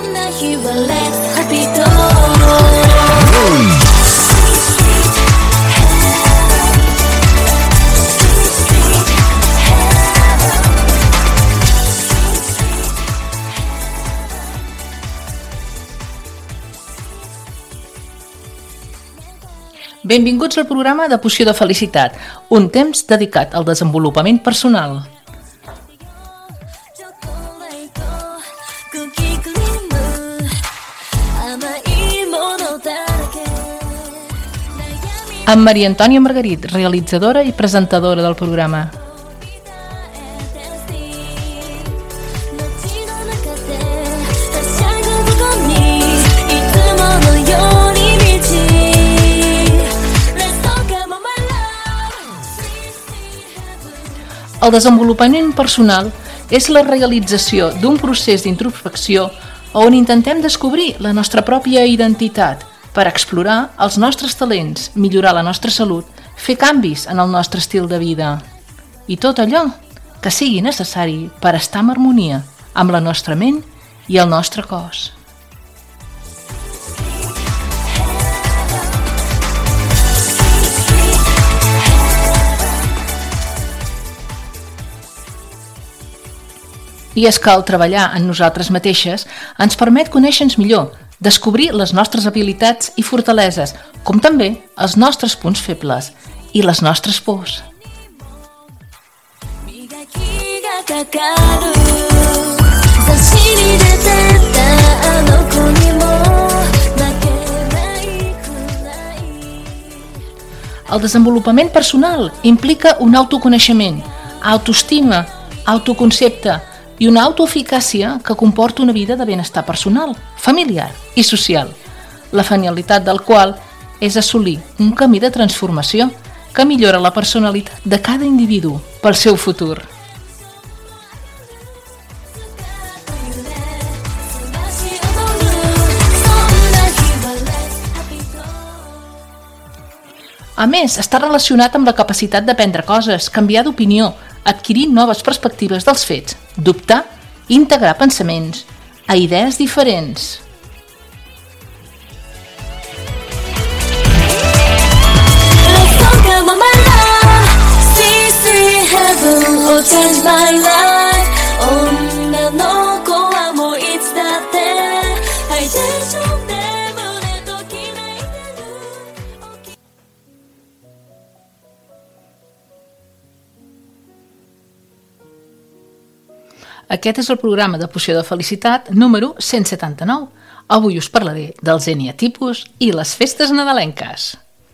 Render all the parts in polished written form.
Benvinguts al programa de Poció de Felicitat, un temps dedicat al desenvolupament personal. Amb Maria Antònia Margarit, realitzadora i presentadora del programa. El desenvolupament personal és la realització d'un procés d'introspecció on intentem descobrir la nostra pròpia identitat per explorar els nostres talents, millorar la nostra salut, fer canvis en el nostre estil de vida i tot allò que sigui necessari per estar en harmonia amb la nostra ment i el nostre cos. I és que el treballar en nosaltres mateixes ens permet conèixer-nos millor, descobrir les nostres habilitats i fortaleses, com també els nostres punts febles i les nostres pors. El desenvolupament personal implica un autoconeixement, autoestima, autoconcepte i una autoeficàcia que comporta una vida de benestar personal, familiar i social, la finalitat del qual és assolir un camí de transformació que millora la personalitat de cada individu pel seu futur. A més, està relacionat amb la capacitat d'aprendre coses, canviar d'opinió, adquirir noves perspectives dels fets, dubtar i integrar pensaments a idees diferents. Aquest és el programa de Poció de Felicitat número 179. Avui us parlaré dels eneatipus i les festes nadalenques.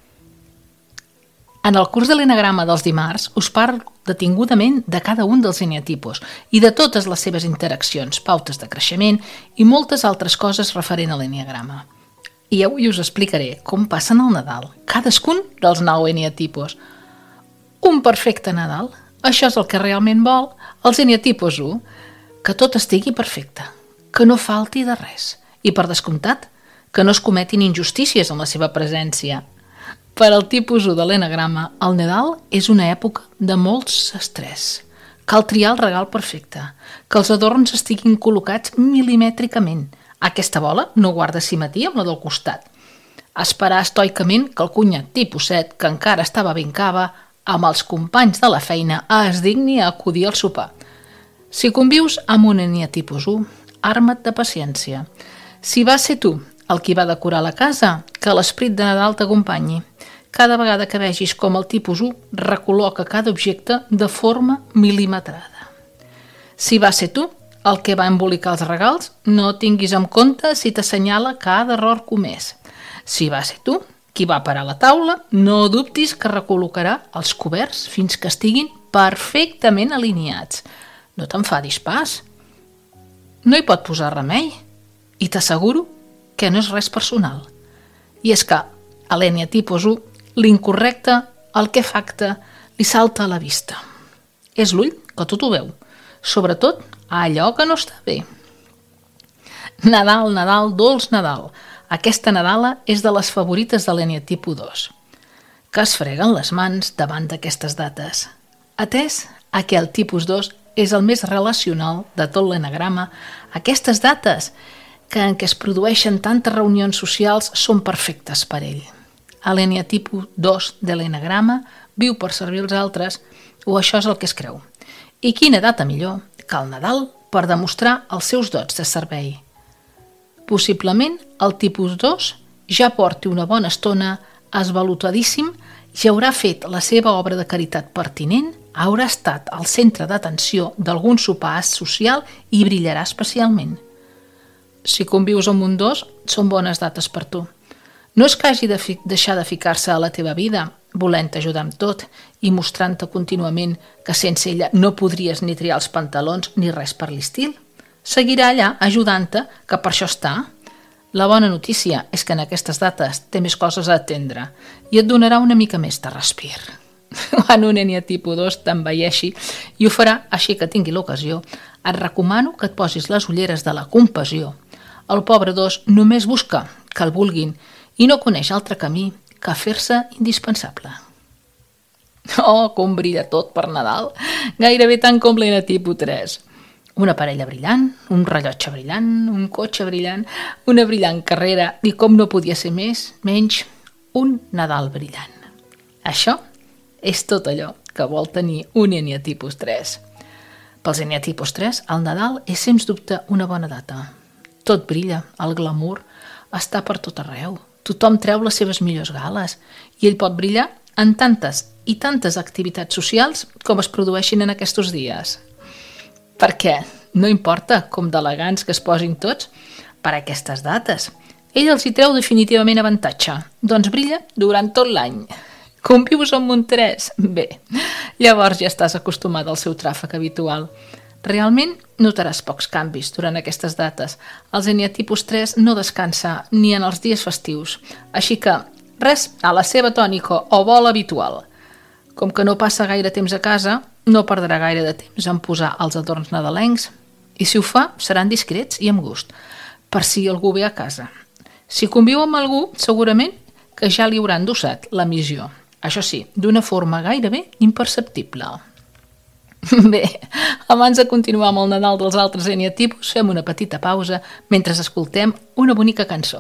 En el curs de l'enagrama dels dimarts us parlo detingudament de cada un dels eneatipus i de totes les seves interaccions, pautes de creixement i moltes altres coses referent a l'eneagrama. I avui us explicaré com passen el Nadal, cadascun dels 9 eneatipus. Un perfecte Nadal, això és el que realment vol els eneatipus 1, que tot estigui perfecte, que no falti de res i, per descomptat, que no es cometin injustícies en la seva presència. Per al tipus 1 de l'enagrama, el Nadal és una època de molts estrès. Cal triar el regal perfecte, que els adorns estiguin col·locats milimètricament. Aquesta bola no guarda simetria amb la del costat. Esperar estoicament que el cunyat tipus 7, que encara estava ben cava, amb els companys de la feina es digni a acudir al sopar. Si convius amb un eneatipus 1, arma't de paciència. Si vas ser tu el qui va decorar la casa, que l'esperit de Nadal t'acompanyi. Cada vegada que vegis com el tipus 1 recol·loca cada objecte de forma mil·limetrada. Si vas ser tu el que va embolicar els regals, no tinguis en compte si t'assenyala cada error comès. Si vas ser tu qui va parar la taula, no dubtis que recol·locarà els coberts fins que estiguin perfectament alineats. No t'enfadis pas. No hi pot posar remei. I t'asseguro que no és res personal. I és que a l'eneatipus 1, l'incorrecte, el que facta, li salta a la vista. És l'ull que tot ho veu, sobretot allò que no està bé. Nadal, Nadal, dolç Nadal. Aquesta Nadala és de les favorites de l'eneatipus 2, que es freguen les mans davant d'aquestes dates. Atès a que el tipus 2 és el més relacional de tot l'enagrama, aquestes dates que en què es produeixen tantes reunions socials són perfectes per ell. A l'eneatipus 2 de l'enagrama viu per servir els altres, o això és el que es creu. I quina data millor que el Nadal per demostrar els seus dots de servei. Possiblement el tipus 2 ja porti una bona estona esvalutadíssim i haurà fet la seva obra de caritat pertinent, haurà estat al centre d'atenció d'algun sopar social i brillarà especialment. Si convius amb un 2, són bones dates per tu. No és que hagi de deixar de ficar-se a la teva vida, volent ajudar amb tot i mostrant-te contínuament que sense ella no podries ni triar els pantalons ni res per l'estil. Seguirà allà ajudant-te, que per això està. La bona notícia és que en aquestes dates té més coses a atendre i et donarà una mica més de respir. Quan un eneatipus 2 t'envelleixi i ho farà així que tingui l'ocasió, et recomano que et posis les ulleres de la compassió. El pobre 2 només busca que el vulguin i no coneix altre camí que fer-se indispensable. Oh, com brilla tot per Nadal! Gairebé tant com l'eneatipus 3. Una parella brillant, un rellotge brillant, un cotxe brillant, una brillant carrera i, com no podia ser menys, un Nadal brillant. Això és tot allò que vol tenir un eneatipus 3. Pels eneatipus 3, el Nadal és sens dubte una bona data. Tot brilla, el glamour està per tot arreu. Tothom treu les seves millors gales i ell pot brillar en tantes i tantes activitats socials com es produeixin en aquests dies. Per què? No importa com d'elegants que es posin tots per a aquestes dates. Ell els hi treu definitivament avantatge, doncs brilla durant tot l'any. Convius amb un 3? Bé, llavors ja estàs acostumat al seu tràfic habitual. Realment notaràs pocs canvis durant aquestes dates. Els eneatipus 3 no descansa ni en els dies festius, així que res a la seva tònica o vol habitual. Com que no passa gaire temps a casa, no perdrà gaire de temps en posar els adorns nadalencs i si ho fa seran discrets i amb gust, per si algú ve a casa. Si conviu amb algú, segurament que ja li hauran endossat la missió. Això sí, d'una forma gairebé imperceptible. Bé, abans de continuar amb el Nadal dels altres eneatipus, fem una petita pausa mentre escoltem una bonica cançó.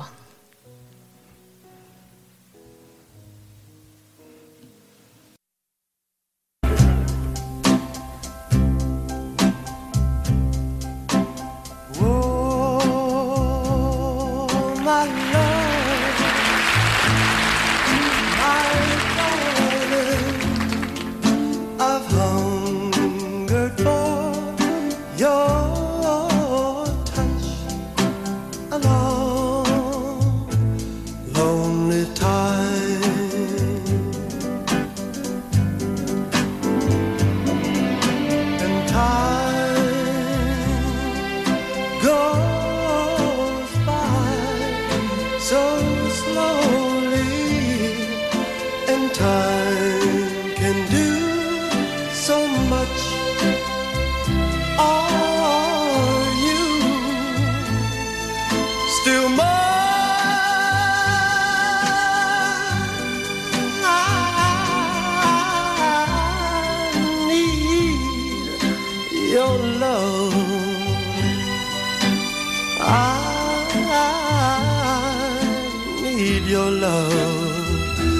Your love,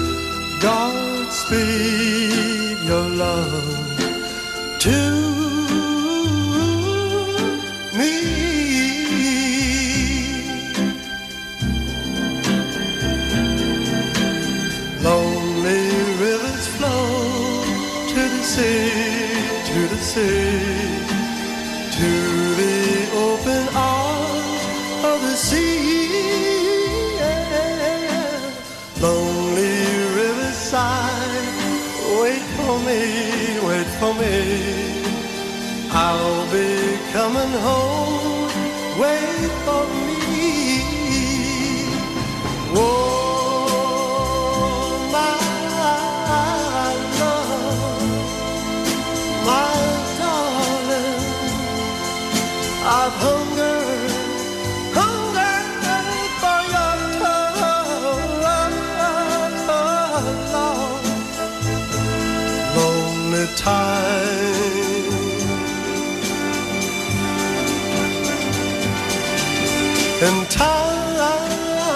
Godspeed your love to me. Lonely rivers flow to the sea, to the open arms of the sea. Lonely riverside, wait for me, I'll be coming home, wait for me. Oh, my love, my darling, I've hungered for your lonely time. and time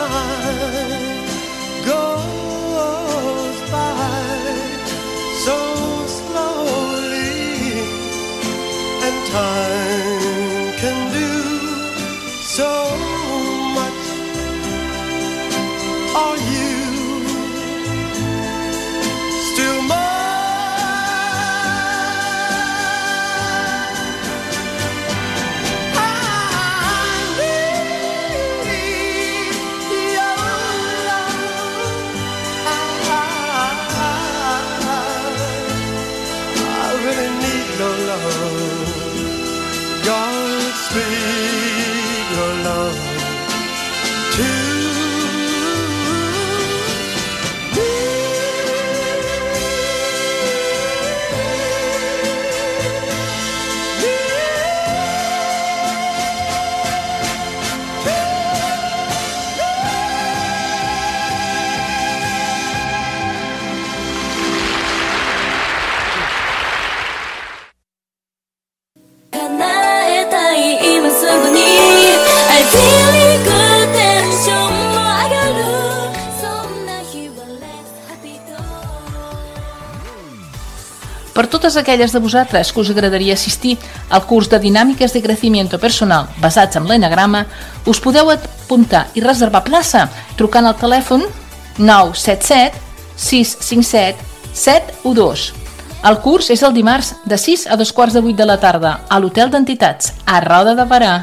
goes by so slowly, and time can do so much. Are you still mine? Godspeed your love to me. Per totes aquelles de vosaltres que us agradaria assistir al curs de Dinàmiques de Crecimiento Personal basats en l'enagrama, us podeu apuntar i reservar plaça trucant al telèfon 977 657 712. El curs és el dimarts de 6 a 2:15 de la tarda a l'Hotel d'Entitats, a Roda de Berà.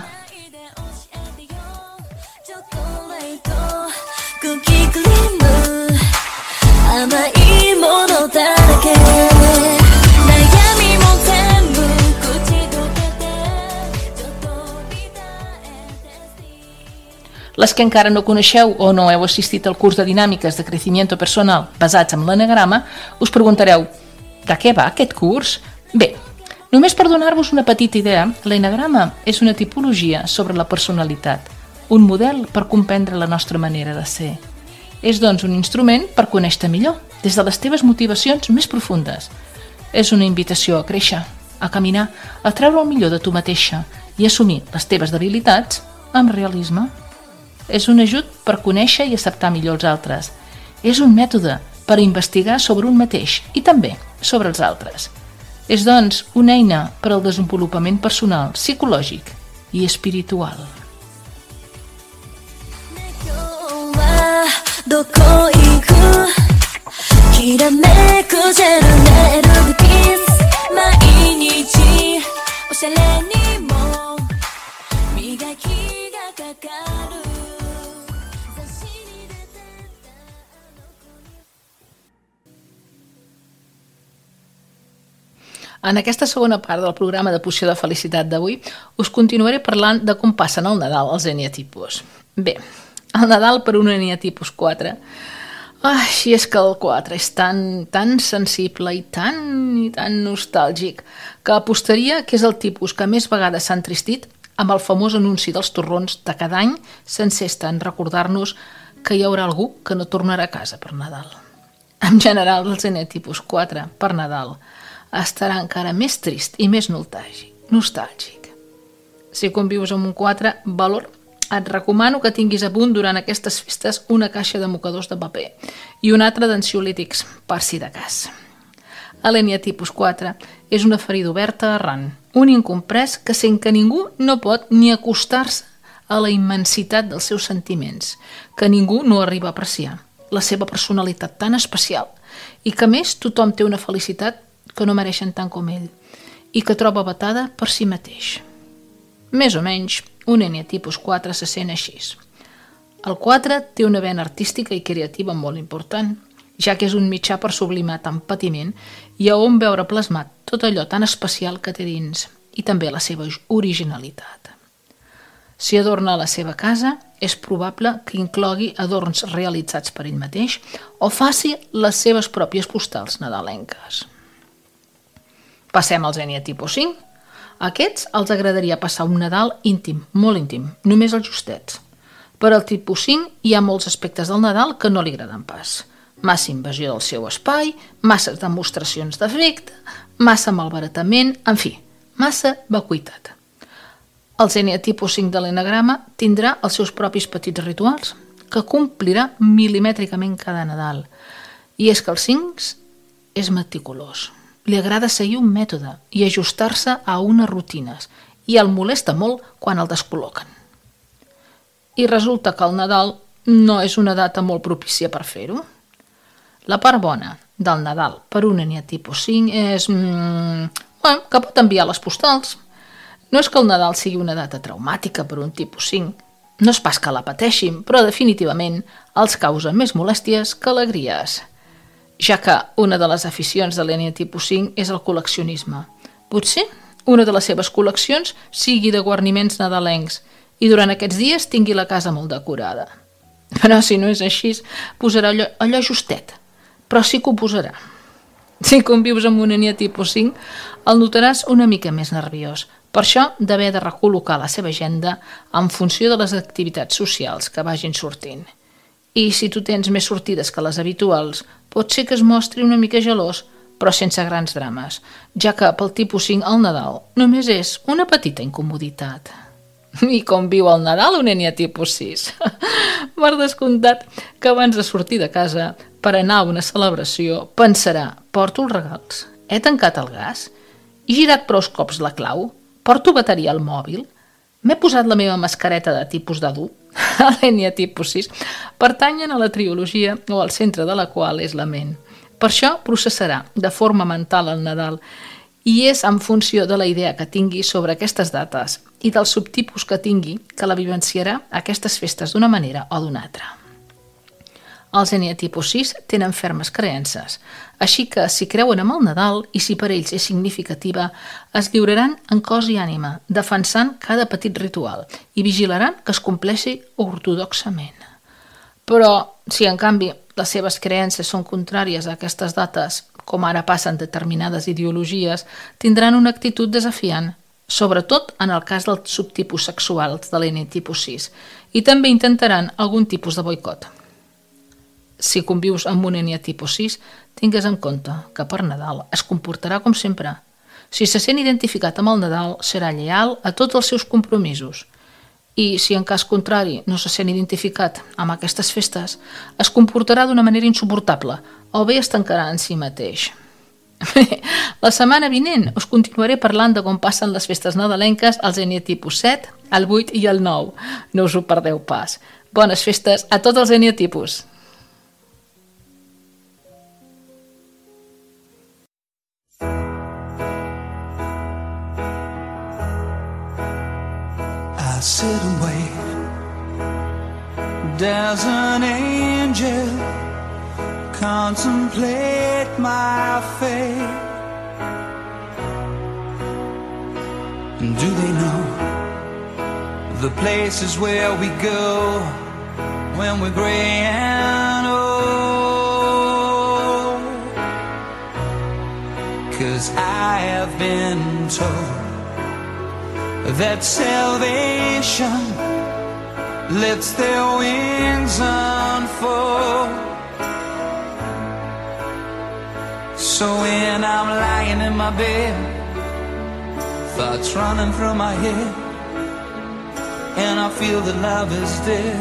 Les que encara no coneixeu o no heu assistit al curs de Dinàmiques de Crecimiento Personal basats en l'enagrama, us preguntareu: de què va aquest curs? Bé, només per donar-vos una petita idea, l'enagrama és una tipologia sobre la personalitat, un model per comprendre la nostra manera de ser. És, doncs, un instrument per conèixer-te millor, des de les teves motivacions més profundes. És una invitació a créixer, a caminar, a treure el millor de tu mateixa i assumir les teves debilitats amb realisme. És un ajut per conèixer i acceptar millor els altres. És un mètode per investigar sobre un mateix i també sobre els altres. És, doncs, una eina per al desenvolupament personal, psicològic i espiritual. En aquesta segona part del programa de Poció de Felicitat d'avui us continuaré parlant de com passen el Nadal els eneatipus. Bé, el Nadal per un eneatipus 4. I és que el 4 és tan sensible i tan nostàlgic que apostaria que és el tipus que més vegades s'ha entristit amb el famós anunci dels torrons de cada any sense estar en recordar-nos que hi haurà algú que no tornarà a casa per Nadal. En general, els eneatipus 4 per Nadal estarà encara més trist i més nostàlgic. Si convius amb un 4, valor, et recomano que tinguis a punt durant aquestes festes una caixa de mocadors de paper i una altra d'ansiolítics, per si de cas. L'eneatipus 4 és una ferida oberta arran, un incomprès que sent que ningú no pot ni acostar-se a la immensitat dels seus sentiments, que ningú no arriba a apreciar, la seva personalitat tan especial i que, a més, tothom té una felicitat que no mereixen tant com ell i que troba batada per si mateix. Més o menys, un eneatipus 4 se sent així. El 4 té una vena artística i creativa molt important, ja que és un mitjà per sublimar tant patiment i a on veure plasmat tot allò tan especial que té dins i també la seva originalitat. Si adorna la seva casa, és probable que inclogui adorns realitzats per ell mateix o faci les seves pròpies postals nadalenques. Passem als eneatipus 5. A aquests els agradaria passar un Nadal íntim, molt íntim, només els justets. Per al tipus 5 hi ha molts aspectes del Nadal que no li agraden pas. Massa invasió del seu espai, masses demostracions d'afecte, massa malbaratament, en fi, massa vacuïtat. El geni tipus 5 de l'enagrama tindrà els seus propis petits rituals que complirà milimètricament cada Nadal. I és que el 5 és meticulós. Li agrada seguir un mètode i ajustar-se a unes rutines i el molesta molt quan el descol·loquen. I resulta que el Nadal no és una data molt propícia per fer-ho. La part bona del Nadal per un eni tipus 5 és que pot enviar les postals. No és que el Nadal sigui una data traumàtica per un tipus 5, no és pas que la pateixin, però definitivament els causa més molèsties que alegries, ja que una de les aficions de l'eni tipus 5 és el col·leccionisme. Potser una de les seves col·leccions sigui de guarniments nadalencs i durant aquests dies tingui la casa molt decorada. Però si no és així, posarà allò justet, però sí que ho posarà. Si convius amb un eni tipus 5, el notaràs una mica més nerviós, per això d'haver de recol·locar la seva agenda en funció de les activitats socials que vagin sortint. I si tu tens més sortides que les habituals, pot ser que es mostri una mica gelós, però sense grans drames, ja que pel tipus 5 el Nadal només és una petita incomoditat. I com viu el Nadal un eni tipus 6? Per descomptat que abans de sortir de casa per anar a una celebració pensarà: porto els regals? He tancat el gas? He girat prou cops la clau? Porto bateria al mòbil? M'he posat la meva mascareta de tipus d'adú? L'eni tipus 6 pertanyen a la triologia o al centre de la qual és la ment. Per això processarà de forma mental el Nadal i és en funció de la idea que tingui sobre aquestes dates i del subtipus que tingui que la vivenciarà aquestes festes d'una manera o d'una altra. Els eni tipus 6 tenen fermes creences, així que si creuen en el Nadal i si per ells és significativa, es lliuraran en cos i ànima, defensant cada petit ritual i vigilaran que es compleixi ortodoxament. Però, si en canvi les seves creences són contràries a aquestes dates, com ara passen determinades ideologies, tindran una actitud desafiant, sobretot en el cas dels subtipus sexuals de l'eni tipus 6, i també intentaran algun tipus de boicot. Si convius amb un eni tipus 6, tingues en compte que per Nadal es comportarà com sempre. Si se sent identificat amb el Nadal, serà lleial a tots els seus compromisos. I si en cas contrari no se sent identificat amb aquestes festes, es comportarà d'una manera insuportable o bé es tancarà en si mateix. La setmana vinent us continuaré parlant de com passen les festes nadalenques als eni tipus 7, el 8 i el 9. No us ho perdeu pas. Bones festes a tots els eni tipus! I sit and wait. Does an angel contemplate my fate? And do they know the places where we go when we're gray and old? 'Cause I have been told that salvation lets their wings unfold. So when I'm lying in my bed, thoughts running through my head, and I feel that love is dead,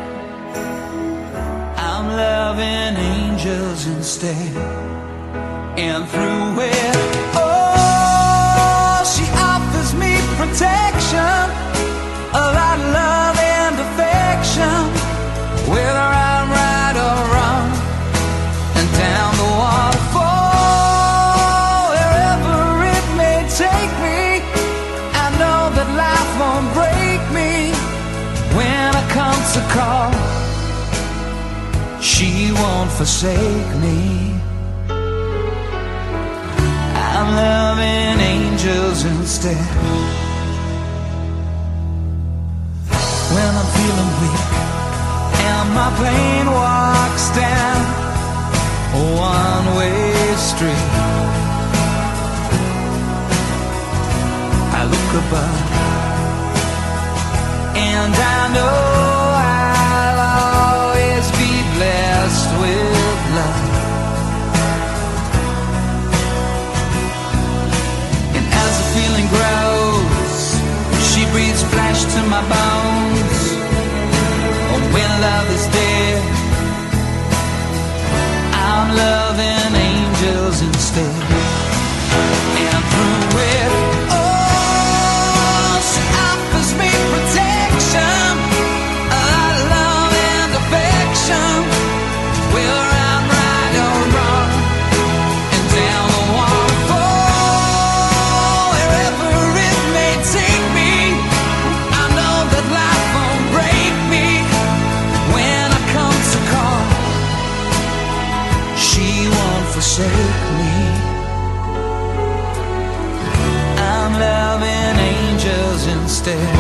I'm loving angels instead. And through it, oh, she offers me protection, a lot of love and affection, whether I'm right or wrong, and down the waterfall, wherever it may take me, I know that life won't break me. When I come to call, she won't forsake me. I'm loving angels instead. When I'm feeling weak and my plane walks down a one-way street, I look above and I know I'll always be blessed with love. And as the feeling grows, she breathes bones. Or when love is dead, I'm loving angels instead. And through it all, she offers me protection, a lot of love and affection. Whether I'm right or wrong, and down the waterfall, wherever it may take me, I know that life won't break me. When I come to call, she won't forsake me. I'm loving angels instead.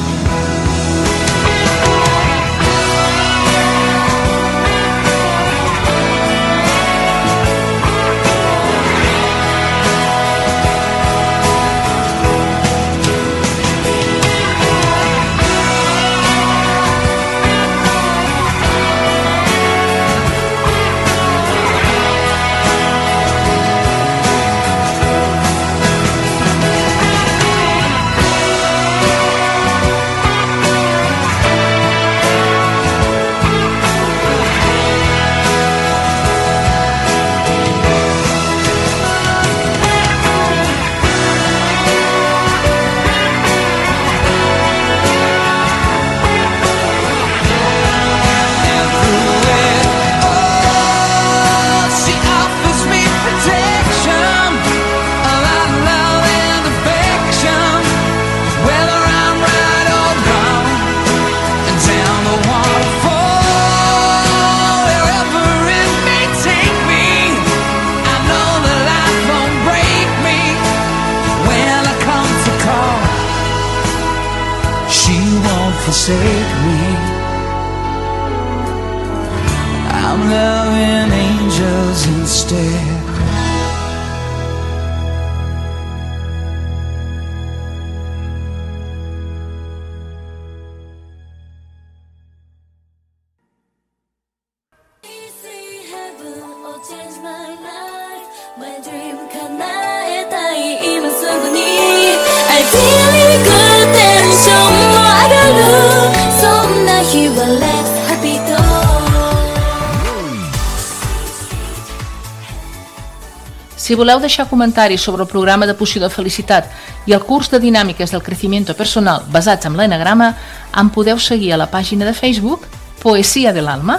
Forsake me. I'm loving angels instead. Si voleu deixar comentaris sobre el programa de Poció de Felicitat i el curs de dinàmiques del crecimiento personal basats en l'enagrama, em podeu seguir a la pàgina de Facebook Poesia de l'Alma.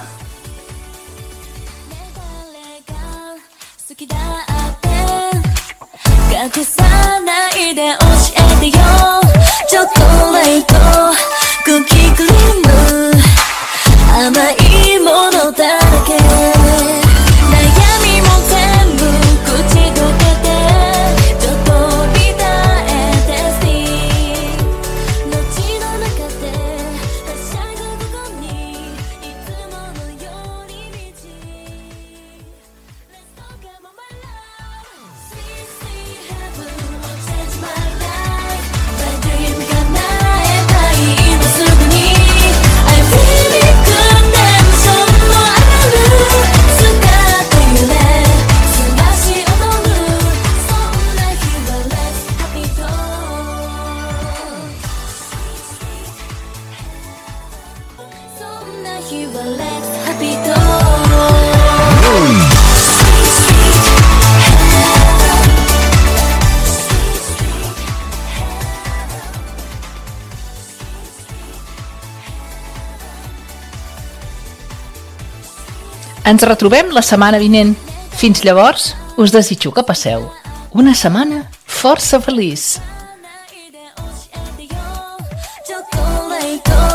Ens retrobem la setmana vinent. Fins llavors, us desitjo que passeu una setmana força feliç.